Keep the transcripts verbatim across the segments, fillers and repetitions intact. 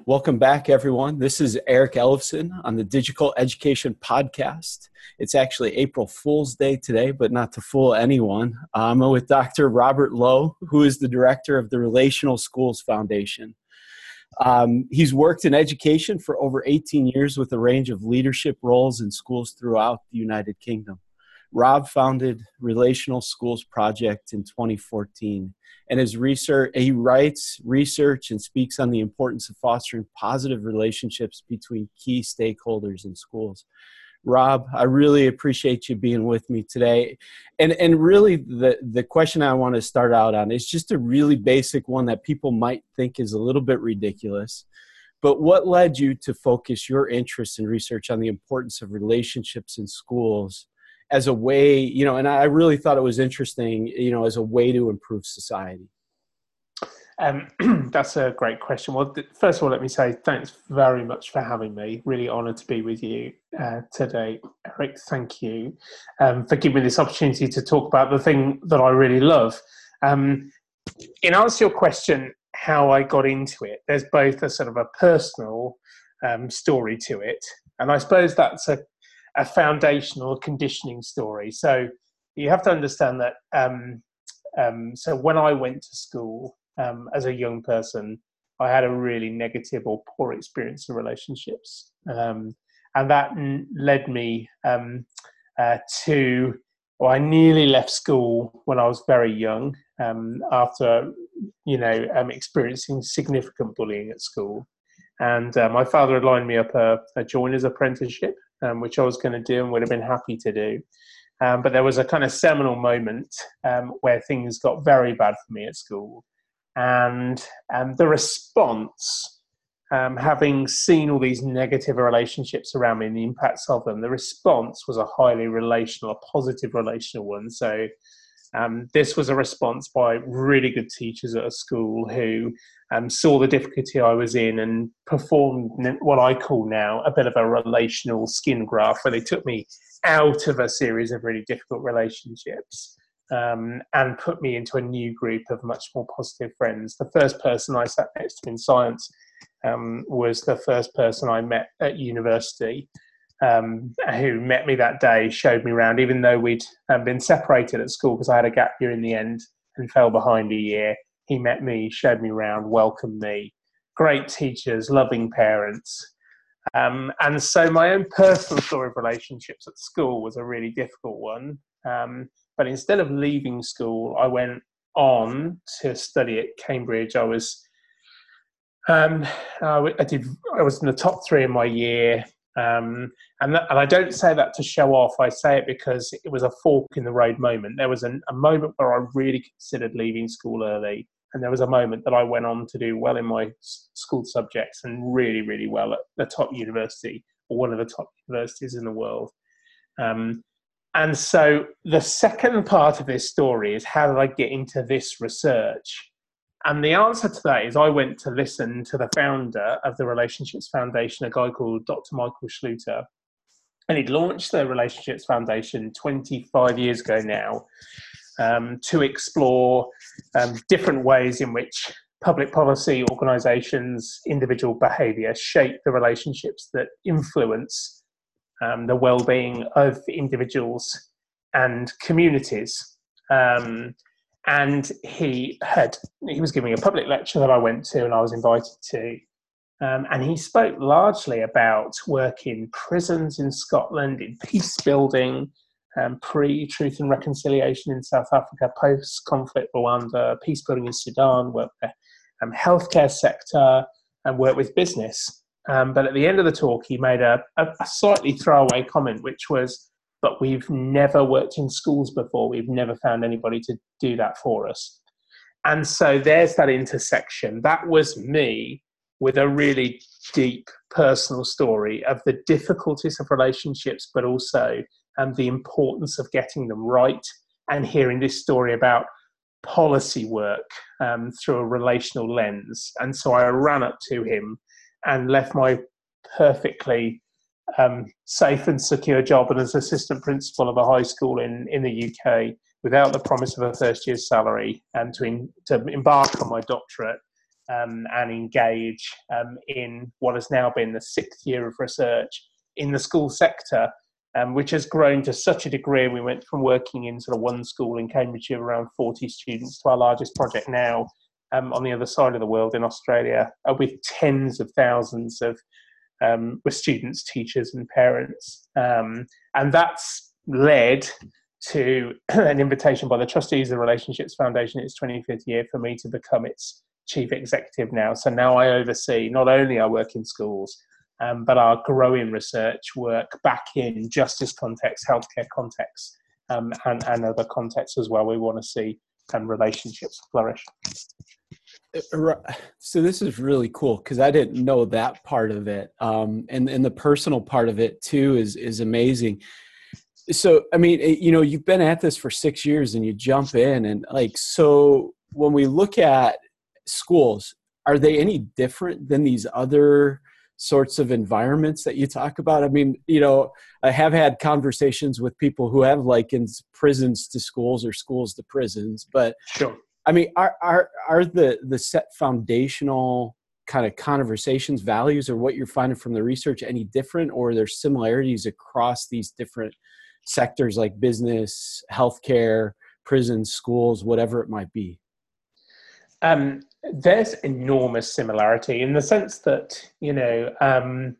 Welcome back, everyone. This is Eric Ellefson on the Digital Education Podcast. It's actually April Fool's Day today, but not to fool anyone. I'm with Doctor Robert Lowe, who is the director of the Relational Schools Foundation. Um, he's worked in education for over eighteen years with a range of leadership roles in schools throughout the United Kingdom. Rob founded Relational Schools Project in twenty fourteen, and his research, he writes, research, and speaks on the importance of fostering positive relationships between key stakeholders in schools. Rob, I really appreciate you being with me today. And and really the, the question I want to start out on is just a really basic one that people might think is a little bit ridiculous. But what led you to focus your interest in research on the importance of relationships in schools as a way, you know, and I really thought it was interesting, you know, as a way to improve society? Um, that's a great question. Well, th- first of all, let me say thanks very much for having me. Really honoured to be with you uh, today, Eric. Thank you um, for giving me this opportunity to talk about the thing that I really love. Um, in answer to your question, how I got into it, there's both a sort of a personal um, story to it, and I suppose that's a, a foundational conditioning story. So you have to understand that. Um, um, so when I went to school, Um, as a young person, I had a really negative or poor experience in relationships. Um, and that n- led me um, uh, to, well, I nearly left school when I was very young um, after, you know, um, experiencing significant bullying at school. And uh, my father had lined me up a, a joiner's apprenticeship, um, which I was going to do and would have been happy to do. Um, but there was a kind of seminal moment um, where things got very bad for me at school. And um, the response, um, having seen all these negative relationships around me and the impacts of them, the response was a highly relational, a positive relational one. So um, this was a response by really good teachers at a school who um, saw the difficulty I was in and performed what I call now a bit of a relational skin graft, where they took me out of a series of really difficult relationships. Um, and put me into a new group of much more positive friends. The first person I sat next to in science um, was the first person I met at university, um, who met me that day, showed me around, even though we'd um, been separated at school because I had a gap year in the end and fell behind a year. He met me, showed me around, welcomed me. Great teachers, loving parents. Um, and so my own personal story of relationships at school was a really difficult one. Um, But instead of leaving school, I went on to study at Cambridge. I was, um, I did, I was in the top three in my year, um, and that, and I don't say that to show off. I say it because it was a fork in the road moment. There was an, a moment where I really considered leaving school early, and there was a moment that I went on to do well in my school subjects and really, really well at the top university, or one of the top universities in the world. Um, And so the second part of this story is, how did I get into this research? And the answer to that is I went to listen to the founder of the Relationships Foundation, a guy called Doctor Michael Schluter. And he'd launched the Relationships Foundation twenty-five years ago now um, to explore um, different ways in which public policy, organisations, individual behaviour shape the relationships that influence Um, the well-being of individuals and communities. Um, and he had, he was giving a public lecture that I went to and I was invited to. Um, and he spoke largely about work in prisons in Scotland, in peace building, um, pre-Truth and Reconciliation in South Africa, post-conflict Rwanda, peace building in Sudan, work the um, healthcare sector, and work with business. Um, but at the end of the talk, he made a, a, a slightly throwaway comment, which was, but we've never worked in schools before. We've never found anybody to do that for us. And so there's that intersection. That was me with a really deep personal story of the difficulties of relationships, but also um, the importance of getting them right, and hearing this story about policy work um, through a relational lens. And so I ran up to him and left my perfectly um, safe and secure job as assistant principal of a high school in, in the U K without the promise of a first year's salary, and to, in, to embark on my doctorate um, and engage um, in what has now been the sixth year of research in the school sector, um, which has grown to such a degree. We went from working in sort of one school in Cambridgeshire, around forty students, to our largest project now um, on the other side of the world in Australia, uh, with tens of thousands of um, with students, teachers and parents. Um, and that's led to an invitation by the trustees of the Relationships Foundation, its twenty-fifth year, for me to become its chief executive now. So now I oversee not only our work in schools, um, but our growing research work back in justice context, healthcare context, um, and, and other contexts as well. We want to see um, relationships flourish. So this is really cool because I didn't know that part of it. Um, and, and the personal part of it too is, is amazing. So, I mean, you know, you've been at this for six years and you jump in and like, so when we look at schools, are they any different than these other sorts of environments that you talk about? I mean, you know, I have had conversations with people who have likened prisons to schools or schools to prisons, but sure. I mean, are, are, are the, the set foundational kind of conversations, values, or what you're finding from the research any different, or are there similarities across these different sectors like business, healthcare, prisons, schools, whatever it might be? Um, there's enormous similarity in the sense that, you know, um,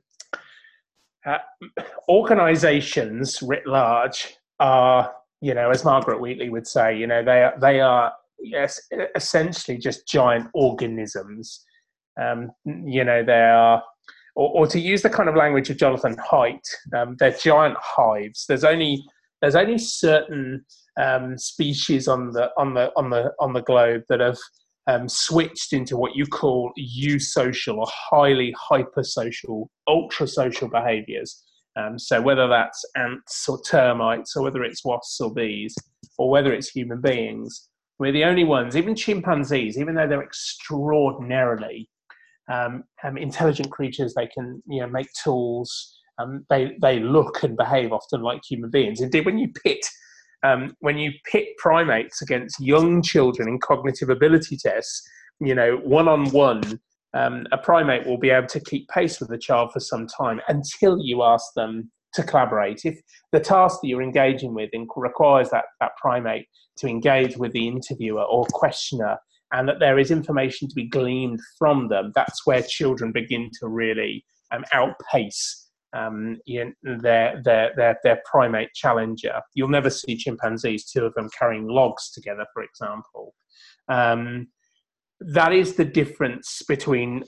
uh, organizations writ large are, you know, as Margaret Wheatley would say, you know, they are, they are yes, essentially just giant organisms. Um, you know, they are, or, or to use the kind of language of Jonathan Haidt, um, they're giant hives. There's only there's only certain um, species on the on the on the on the globe that have um, switched into what you call eusocial or highly hypersocial, ultra-social behaviours. Um, so whether that's ants or termites, or whether it's wasps or bees, or whether it's human beings, we're the only ones. Even chimpanzees, even though they're extraordinarily um, um, intelligent creatures, they can, you know, make tools. Um, they they look and behave often like human beings. Indeed, when you pit um, when you pit primates against young children in cognitive ability tests, you know, one on one, um, a primate will be able to keep pace with the child for some time until you ask them to collaborate. If the task that you're engaging with requires that that primate to engage with the interviewer or questioner, and that there is information to be gleaned from them, that's where children begin to really um, outpace um, you know, their, their, their, their primate challenger. You'll never see chimpanzees, two of them carrying logs together, for example. Um, that is the difference between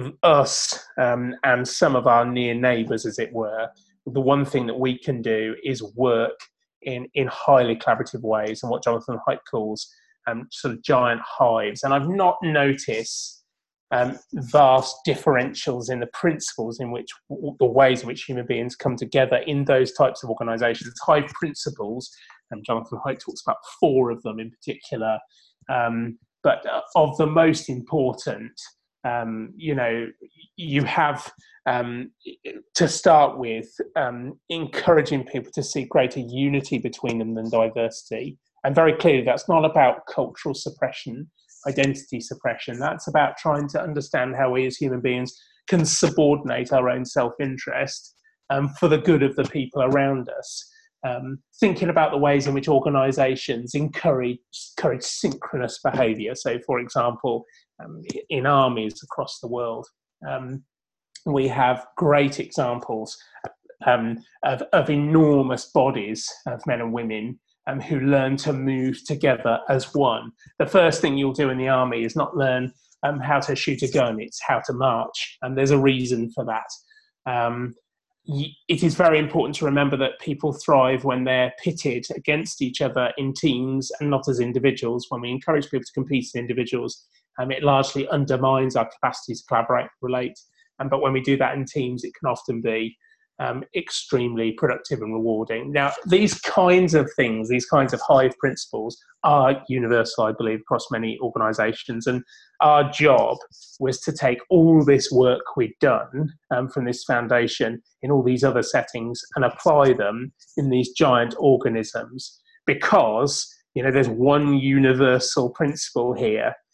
us um, and some of our near neighbours, as it were. The one thing that we can do is work in, in highly collaborative ways, and what Jonathan Haidt calls um, sort of giant hives. And I've not noticed um, vast differentials in the principles in which, the ways in which human beings come together in those types of organisations. Hive principles, and Jonathan Haidt talks about four of them in particular, um, but uh, of the most important, um, you know, you have, um, to start with, um, encouraging people to see greater unity between them than diversity. And very clearly, that's not about cultural suppression, identity suppression. That's about trying to understand how we as human beings can subordinate our own self-interest um, for the good of the people around us. Um, thinking about the ways in which organisations encourage, encourage synchronous behaviour. So, for example, um, in armies across the world, um, we have great examples um, of, of enormous bodies of men and women um, who learn to move together as one. The first thing you'll do in the army is not learn um, how to shoot a gun, it's how to march, and there's a reason for that. Um, it is very important to remember that people thrive when they're pitted against each other in teams and not as individuals. When we encourage people to compete as individuals, um, it largely undermines our capacity to collaborate, relate. Um, but when we do that in teams, it can often be um, extremely productive and rewarding. Now, these kinds of things, these kinds of hive principles are universal, I believe, across many organisations. And our job was to take all this work we'd done um, from this foundation in all these other settings and apply them in these giant organisms, because, you know, there's one universal principle here.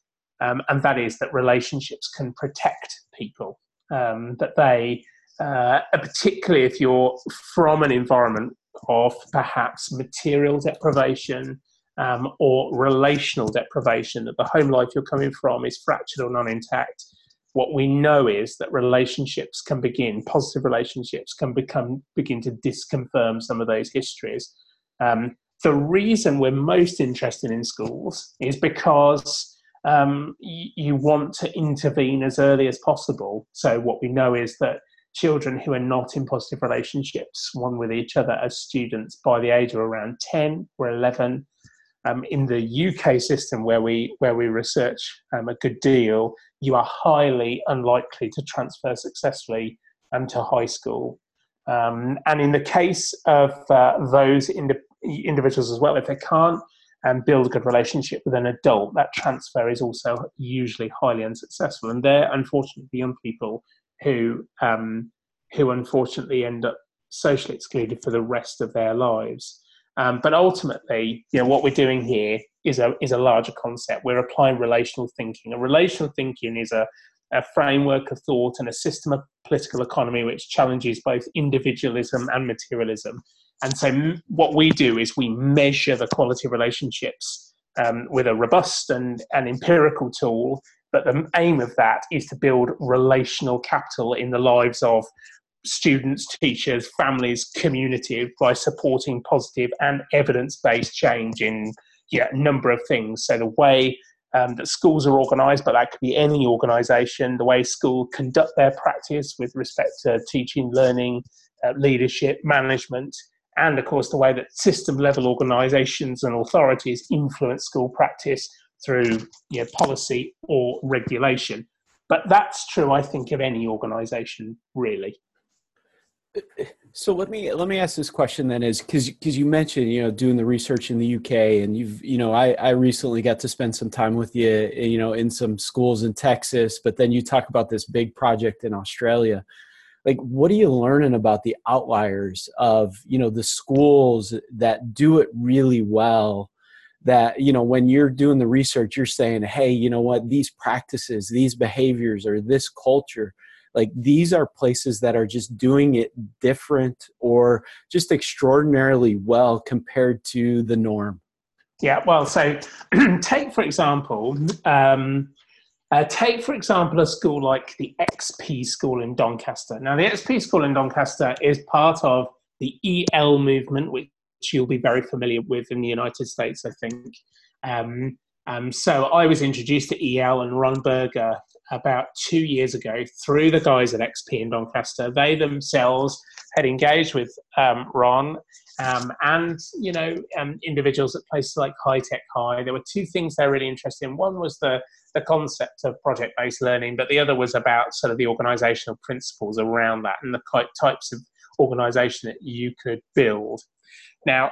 um, and that is that relationships can protect people, um, that they, uh, particularly if you're from an environment of perhaps material deprivation um, or relational deprivation, that the home life you're coming from is fractured or non-intact. What we know is that relationships can begin, positive relationships can become begin to disconfirm some of those histories. Um, the reason we're most interested in schools is because um, y- you want to intervene as early as possible. So what we know is that children who are not in positive relationships, one with each other as students, by the age of around ten or eleven, Um, in the U K system where we where we research um, a good deal, you are highly unlikely to transfer successfully um, to high school. Um, and in the case of uh, those ind- individuals as well, if they can't um, build a good relationship with an adult, that transfer is also usually highly unsuccessful. And they're unfortunately young people who um, who unfortunately end up socially excluded for the rest of their lives. Um, but ultimately, you know, what we're doing here is a is a larger concept. We're applying relational thinking. And relational thinking is a, a framework of thought and a system of political economy which challenges both individualism and materialism. And so m- what we do is we measure the quality of relationships um, with a robust and, and empirical tool. But the aim of that is to build relational capital in the lives of students, teachers, families, community by supporting positive and evidence-based change in yeah, a number of things. So the way um, that schools are organised, but that could be any organisation, the way schools conduct their practice with respect to teaching, learning, uh, leadership, management, and of course the way that system-level organisations and authorities influence school practice through you know, policy or regulation. But that's true, I think, of any organisation, really. So let me let me ask this question then, is because because you mentioned you know doing the research in the U K, and you've you know I I recently got to spend some time with you you know in some schools in Texas, but then you talk about this big project in Australia. Like, what are you learning about the outliers of you know the schools that do it really well? That you know when you're doing the research, you're saying, hey, you know what, these practices, these behaviors, or this culture, like these are places that are just doing it different or just extraordinarily well compared to the norm. Yeah, well, so take, for example, um, uh, take, for example, a school like the X P School in Doncaster. Now, the X P School in Doncaster is part of the E L movement, which you'll be very familiar with in the United States, I think. Um, um, so I was introduced to E L and Ron Berger about two years ago through the guys at X P in Doncaster. They themselves had engaged with um, Ron um, and, you know, um, individuals at places like High Tech High. There were two things they were really interested in. One was the, the concept of project-based learning, but the other was about sort of the organizational principles around that and the types of organization that you could build. Now,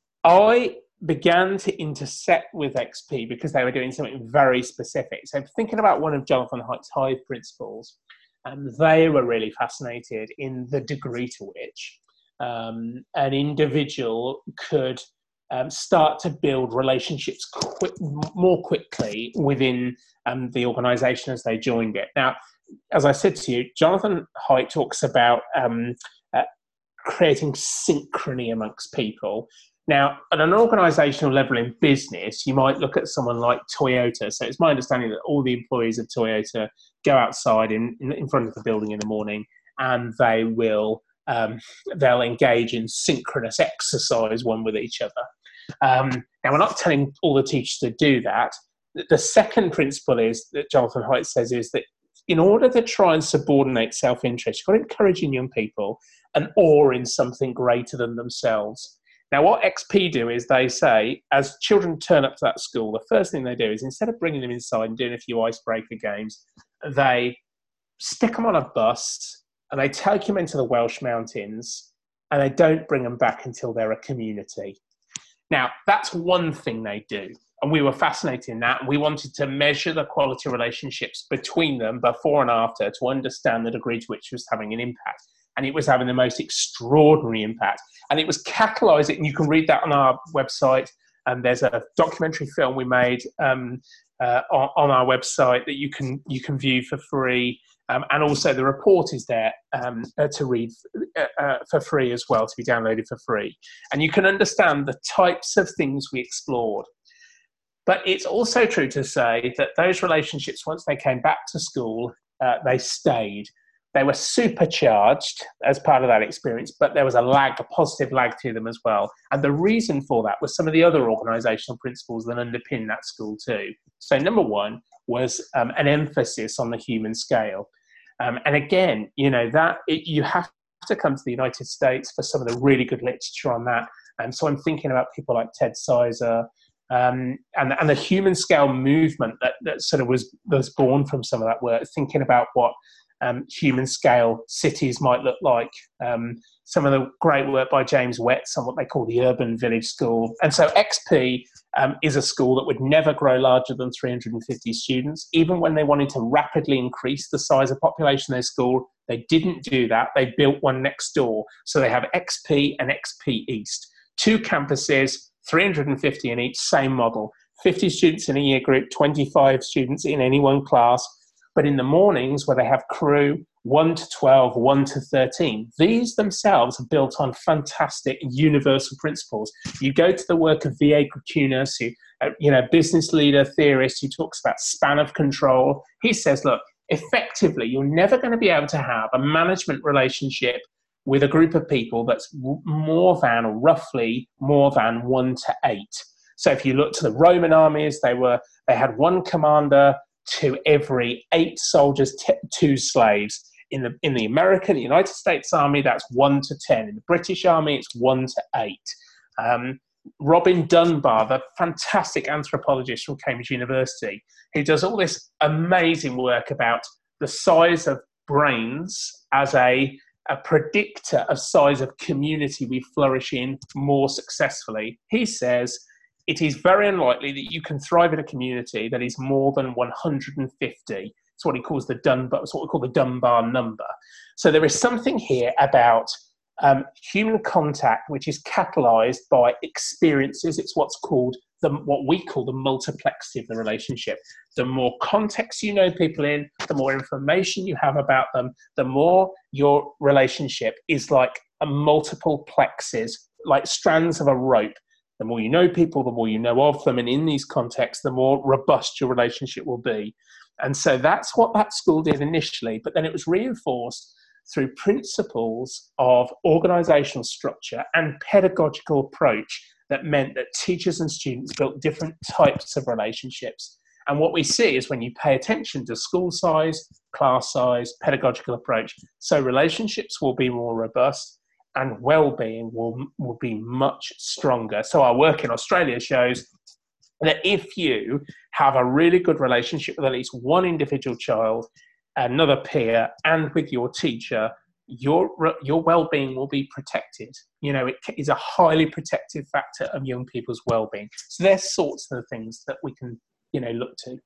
I began to intersect with X P because they were doing something very specific. So thinking about one of Jonathan Haidt's Hive principles, um, they were really fascinated in the degree to which um, an individual could um, start to build relationships quick, more quickly within um, the organization as they joined it. Now, as I said to you, Jonathan Haidt talks about um, uh, creating synchrony amongst people. Now, at an organizational level in business, you might look at someone like Toyota. So it's my understanding that all the employees of Toyota go outside in, in, in front of the building in the morning, and they will um, they'll engage in synchronous exercise one with each other. Um, now, we're not telling all the teachers to do that. The second principle is that Jonathan Haidt says is that in order to try and subordinate self-interest, you've got to encourage in young people an awe in something greater than themselves. Now, what X P do is they say, as children turn up to that school, the first thing they do is instead of bringing them inside and doing a few icebreaker games, they stick them on a bus and they take them into the Welsh mountains and they don't bring them back until they're a community. Now, that's one thing they do. And we were fascinated in that. We wanted to measure the quality of relationships between them before and after to understand the degree to which it was having an impact. And it was having the most extraordinary impact. And it was catalysing, and you can read that on our website, And there's a documentary film we made um, uh, on, on our website that you can you can view for free. Um, and also the report is there um, uh, to read uh, uh, for free as well, to be downloaded for free. And you can understand the types of things we explored. But it's also true to say that those relationships, once they came back to school, uh, they stayed. They were supercharged as part of that experience, but there was a lag, a positive lag to them as well. And the reason for that was some of the other organisational principles that underpin that school too. So number one was um, an emphasis on the human scale. Um, and again, you know, that it, you have to come to the United States for some of the really good literature on that. And so I'm thinking about people like Ted Sizer, Um, and, and the human scale movement that, that sort of was, was born from some of that work, thinking about what um, human scale cities might look like. Um, some of the great work by James Wetz on what they call the Urban Village School. And so X P um, is a school that would never grow larger than three hundred fifty students. Even when they wanted to rapidly increase the size of population of their school, they didn't do that. They built one next door. So they have X P and X P East, two campuses, three hundred fifty in each, same model. fifty students in a year group, twenty-five students in any one class. But in the mornings where they have crew, one to twelve, one to thirteen, these themselves are built on fantastic universal principles. You go to the work of V A Kukunas, who, uh, you know, business leader, theorist, who talks about span of control. He says, look, effectively, you're never going to be able to have a management relationship with a group of people that's more than, or roughly more than one to eight. So if you look to the Roman armies, they were they had one commander to every eight soldiers, t- two slaves. In the in the American, the United States Army, that's one to ten. In the British Army, it's one to eight. Um, Robin Dunbar, the fantastic anthropologist from Cambridge University, who does all this amazing work about the size of brains as a a predictor of size of community we flourish in more successfully. He says it is very unlikely that you can thrive in a community that is more than one hundred fifty. It's what he calls the Dunbar, it's what we call the Dunbar number. So there is something here about um, human contact which is catalyzed by experiences. It's what's called the, what we call the multiplexity of the relationship. The more context you know people in, the more information you have about them, the more your relationship is like a multiple plexes, like strands of a rope. The more you know people, the more you know of them. And in these contexts, the more robust your relationship will be. And so that's what that school did initially. But then it was reinforced through principles of organizational structure and pedagogical approach that meant that teachers and students built different types of relationships. And what we see is when you pay attention to school size, class size, pedagogical approach, so relationships will be more robust and well-being will, will be much stronger. So our work in Australia shows that if you have a really good relationship with at least one individual child, another peer, and with your teacher, your your well-being will be protected. You know, it is a highly protective factor of young people's well-being. So there's sorts of things that we can, you know, look to.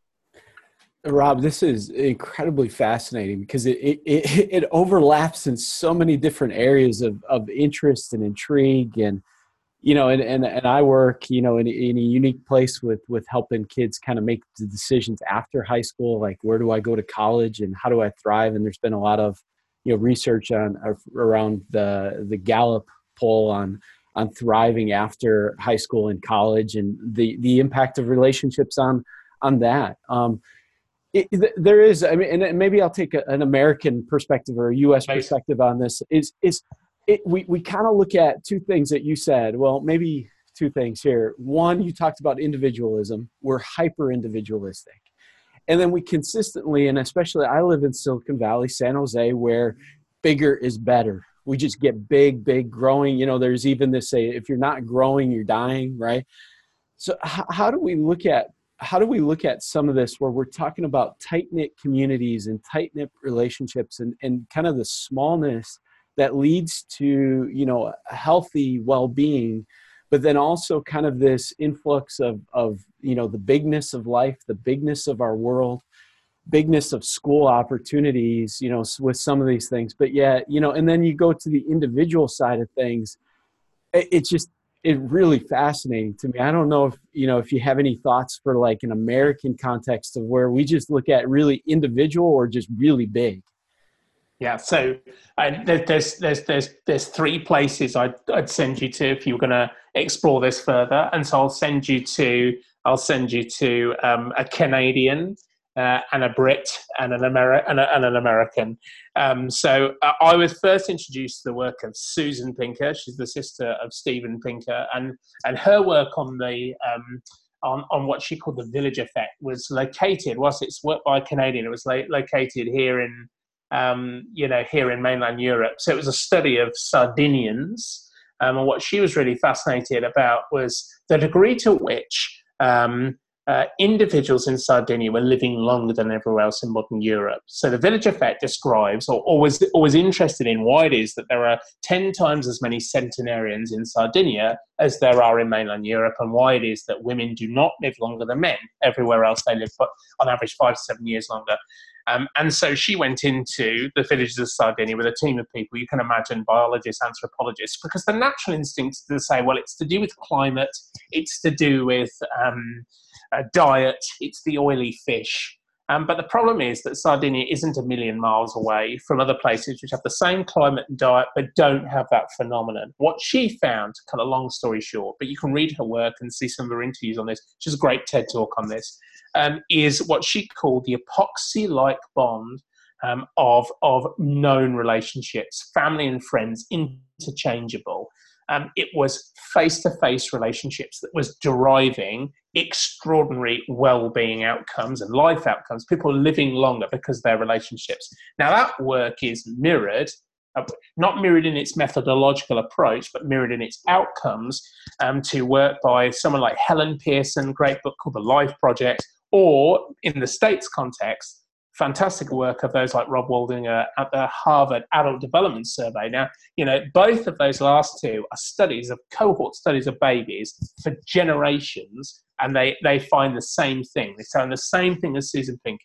Rob, this is incredibly fascinating because it it, it, it overlaps in so many different areas of, of interest and intrigue. And, you know, and, and, and I work, you know, in, in a unique place with, with helping kids kind of make the decisions after high school, like where do I go to college and how do I thrive? And there's been a lot of, you know, research on around the the Gallup poll on on thriving after high school and college and the the impact of relationships on on that. Um, it, there is, I mean, and maybe I'll take a, an American perspective or a U S perspective on this. Is is it, we we kind of look at two things that you said. Well, maybe two things here. One, you talked about individualism. We're hyper individualistic. And then we consistently, and especially I live in Silicon Valley, San Jose, where bigger is better. We just get big, big growing. You know, there's even this say, if you're not growing, you're dying, right? So how, how do we look at, how do we look at some of this where we're talking about tight-knit communities and tight-knit relationships and, and kind of the smallness that leads to, you know, a healthy well-being, but then also kind of this influx of, of, you know, the bigness of life, the bigness of our world, bigness of school opportunities, you know, with some of these things. But yeah, you know, and then you go to the individual side of things. It, it's just, it really fascinating to me. I don't know if, you know, if you have any thoughts for like an American context of where we just look at really individual or just really big. Yeah, so uh, there's there's there's there's three places I'd I'd send you to if you were going to explore this further, and so I'll send you to I'll send you to um, a Canadian uh, and a Brit and an Ameri- and, a, and an American. Um, so uh, I was first introduced to the work of Susan Pinker. She's the sister of Steven Pinker, and and her work on the um, on, on what she called the village effect was located, whilst it's worked by a Canadian, it was lo- located here in Um, you know, here in mainland Europe. So it was a study of Sardinians. Um, and what she was really fascinated about was the degree to which um, uh, individuals in Sardinia were living longer than everywhere else in modern Europe. So the village effect describes, or, or, was, or was interested in, why it is that there are ten times as many centenarians in Sardinia as there are in mainland Europe, and why it is that women do not live longer than men. Everywhere else they live, but on average, five to seven years longer. Um, and so she went into the villages of Sardinia with a team of people, you can imagine biologists, anthropologists, because the natural instinct is to say, well, it's to do with climate, it's to do with um, a diet, it's the oily fish. Um, but the problem is that Sardinia isn't a million miles away from other places which have the same climate and diet but don't have that phenomenon. What she found, to cut a long story short, but you can read her work and see some of her interviews on this, which is a great TED talk on this, um, is what she called the epoxy-like bond um, of, of known relationships, family and friends, interchangeable. Um, it was face-to-face relationships that was deriving extraordinary well-being outcomes and life outcomes. People are living longer because of their relationships. Now, that work is mirrored, uh, not mirrored in its methodological approach, but mirrored in its outcomes um, to work by someone like Helen Pearson, great book called The Life Project, or in the States context, fantastic work of those like Rob Waldinger at the Harvard Adult Development Survey. Now, you know, both of those last two are studies of cohort studies of babies for generations, and they, they find the same thing. They find the same thing as Susan Pinker.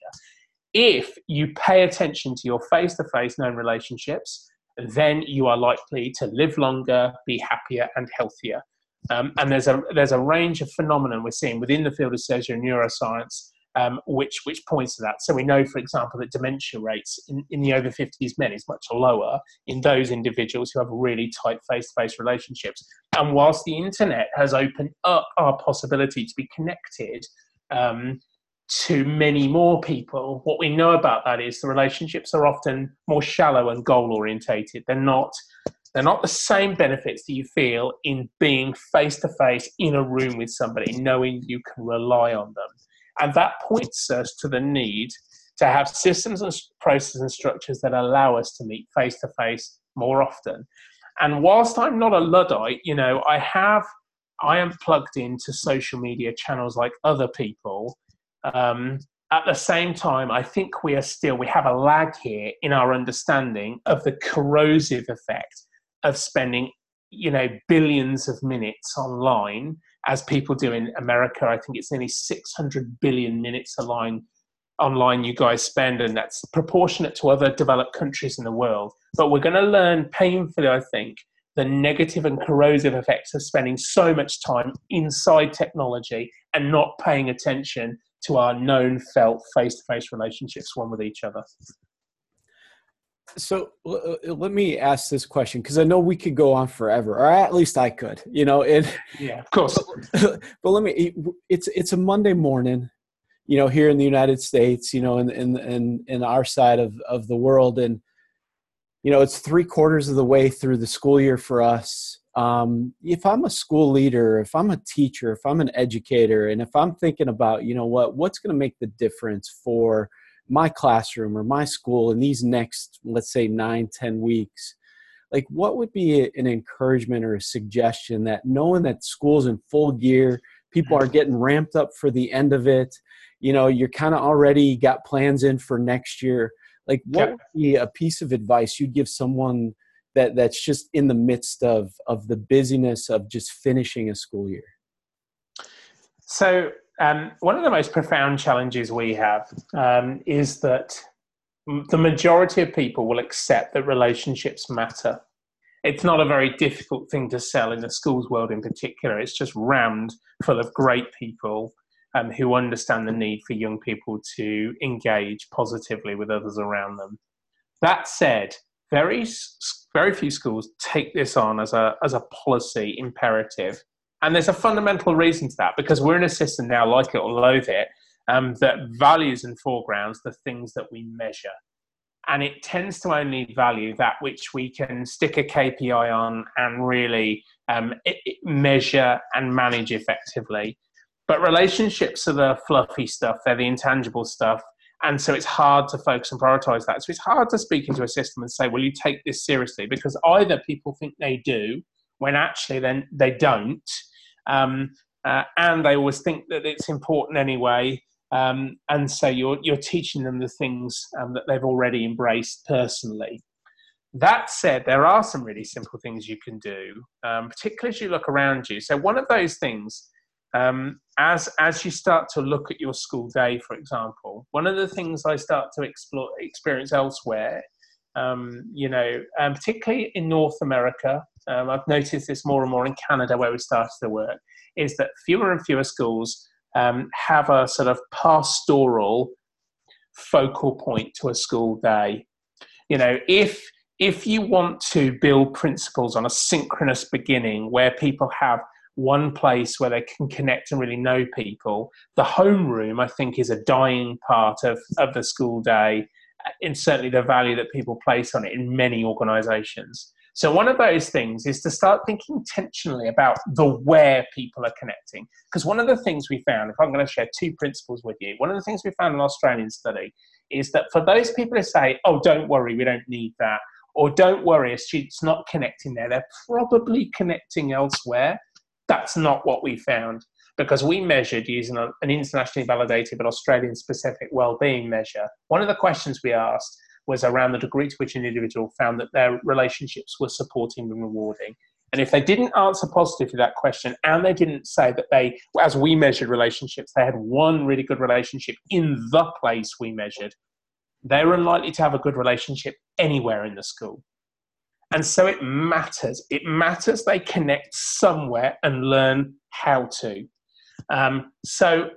If you pay attention to your face-to-face known relationships, then you are likely to live longer, be happier, and healthier. Um, and there's a there's a range of phenomena we're seeing within the field of surgery and neuroscience Um, which which points to that. So we know, for example, that dementia rates in, in the over fifties men is much lower in those individuals who have really tight face-to-face relationships. And whilst the internet has opened up our possibility to be connected um, to many more people, what we know about that is the relationships are often more shallow and goal-orientated. They're not They're not the same benefits that you feel in being face-to-face in a room with somebody, knowing you can rely on them. And that points us to the need to have systems and processes and structures that allow us to meet face-to-face more often. And whilst I'm not a Luddite, you know, I have, I am plugged into social media channels like other people. Um, at the same time, I think we are still, we have a lag here in our understanding of the corrosive effect of spending, you know, billions of minutes online, as people do in America. I think it's nearly six hundred billion minutes online, online you guys spend, and that's proportionate to other developed countries in the world. But we're going to learn painfully, I think, the negative and corrosive effects of spending so much time inside technology and not paying attention to our known, felt face-to-face relationships one with each other. So uh, let me ask this question, because I know we could go on forever, or at least I could, you know. And yeah, of course. But, but let me. It's it's a Monday morning, you know, here in the United States, you know, in in in, in our side of, of the world, and you know, it's three quarters of the way through the school year for us. Um, if I'm a school leader, if I'm a teacher, if I'm an educator, and if I'm thinking about, you know, what what's going to make the difference for my classroom or my school in these next, let's say, nine, ten weeks, like what would be an encouragement or a suggestion that knowing that school's in full gear, people are getting ramped up for the end of it, you know, you're kind of already got plans in for next year. Like what Yeah. would be a piece of advice you'd give someone that that's just in the midst of, of the busyness of just finishing a school year? So um, one of the most profound challenges we have um, is that the majority of people will accept that relationships matter. It's not a very difficult thing to sell in the schools world in particular. It's just rammed full of great people um, who understand the need for young people to engage positively with others around them. That said, very very few schools take this on as a as a policy imperative. And there's a fundamental reason to that, because we're in a system now, like it or loathe it, um, that values and foregrounds the things that we measure. And it tends to only value that which we can stick a K P I on and really um, it, it measure and manage effectively. But relationships are the fluffy stuff, they're the intangible stuff. And so it's hard to focus and prioritize that. So it's hard to speak into a system and say, well, you take this seriously, because either people think they do when actually then they don't. Um, uh, and they always think that it's important anyway. Um, and so you're, you're teaching them the things um, that they've already embraced personally. That said, there are some really simple things you can do, um, particularly as you look around you. So one of those things, um, as as you start to look at your school day, for example, one of the things I start to explore, experience elsewhere, um, you know, um, particularly in North America, um, I've noticed this more and more in Canada where we started to work, is that fewer and fewer schools um, have a sort of pastoral focal point to a school day. You know, if if you want to build principles on a synchronous beginning where people have one place where they can connect and really know people, the homeroom, I think, is a dying part of, of the school day, and certainly the value that people place on it in many organisations. So one of those things is to start thinking intentionally about the where people are connecting. Because one of the things we found, if I'm going to share two principles with you, one of the things we found in an Australian study is that for those people who say, oh, don't worry, we don't need that, or don't worry, a student's not connecting there, they're probably connecting elsewhere. That's not what we found, because we measured using a, an internationally validated but Australian-specific wellbeing measure. One of the questions we asked was around the degree to which an individual found that their relationships were supporting and rewarding. And if they didn't answer positively to that question, and they didn't say that they, as we measured relationships, they had one really good relationship in the place we measured, they were unlikely to have a good relationship anywhere in the school. And so it matters. It matters they connect somewhere and learn how to. Um, so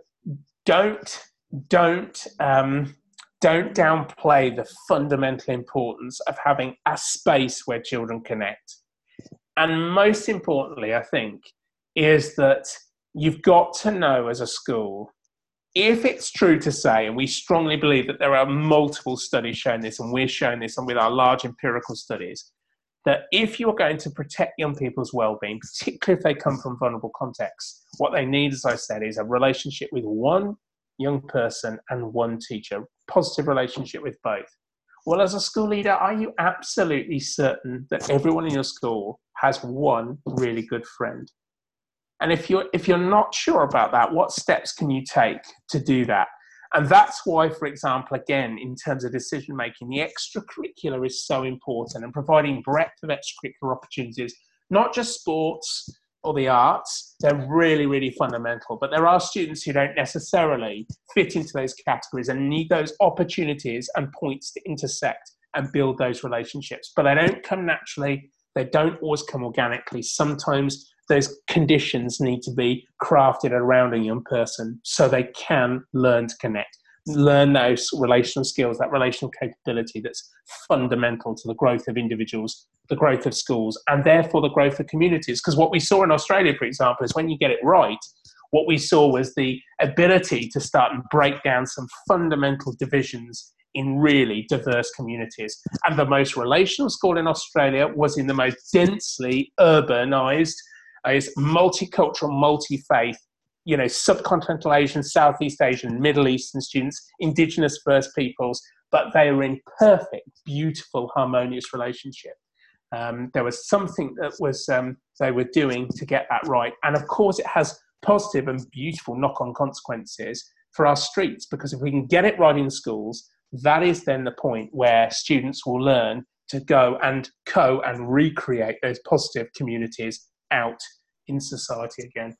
don't, don't, um, don't downplay the fundamental importance of having a space where children connect. And most importantly, I think, is that you've got to know as a school, if it's true to say, and we strongly believe that there are multiple studies showing this, and we're showing this and with our large empirical studies, that if you're going to protect young people's well-being, particularly if they come from vulnerable contexts, what they need, as I said, is a relationship with one young person and one teacher, positive relationship with both. Well, as a school leader, are you absolutely certain that everyone in your school has one really good friend? And if you're, if you're not sure about that, what steps can you take to do that? And that's why, for example, again, in terms of decision-making, the extracurricular is so important, and providing breadth of extracurricular opportunities, not just sports or the arts, they're really, really fundamental. But there are students who don't necessarily fit into those categories and need those opportunities and points to intersect and build those relationships. But they don't come naturally. They don't always come organically. Sometimes those conditions need to be crafted around a young person so they can learn to connect, learn those relational skills, that relational capability that's fundamental to the growth of individuals, the growth of schools, and therefore the growth of communities. Because what we saw in Australia, for example, is when you get it right, what we saw was the ability to start and break down some fundamental divisions in really diverse communities. And the most relational school in Australia was in the most densely urbanised, is multicultural, multi-faith, you know, subcontinental Asian, Southeast Asian, Middle Eastern students, Indigenous First Peoples, but they were in perfect, beautiful, harmonious relationship. Um, there was something that was um, they were doing to get that right. And of course, it has positive and beautiful knock-on consequences for our streets, because if we can get it right in schools, that is then the point where students will learn to go and co and recreate those positive communities out in society again.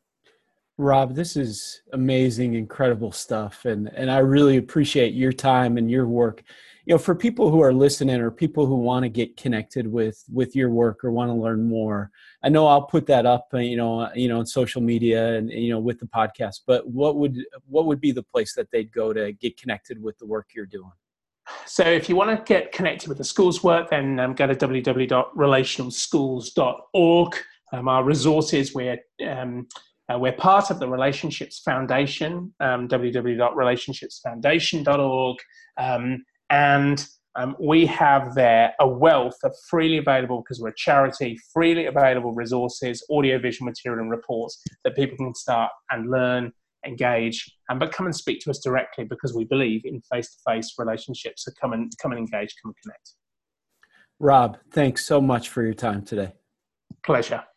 Rob, this is amazing, incredible stuff. And, and I really appreciate your time and your work you know, for people who are listening or people who want to get connected with with your work or want to learn more, I know I'll put that up, uh, you know, uh, you know, on social media and, you know, with the podcast. But what would what would be the place that they'd go to get connected with the work you're doing? So if you want to get connected with the school's work, then um, go to w w w dot relational schools dot org. Um, our resources, we're um, uh, we're part of the Relationships Foundation, um, w w w dot relationships foundation dot org, um, and um, we have there a wealth of freely available, because we're a charity, freely available resources, audiovisual material and reports that people can start and learn, engage, and but come and speak to us directly, because we believe in face-to-face relationships. So come and come and engage, come and connect. Rob, thanks so much for your time today. Pleasure.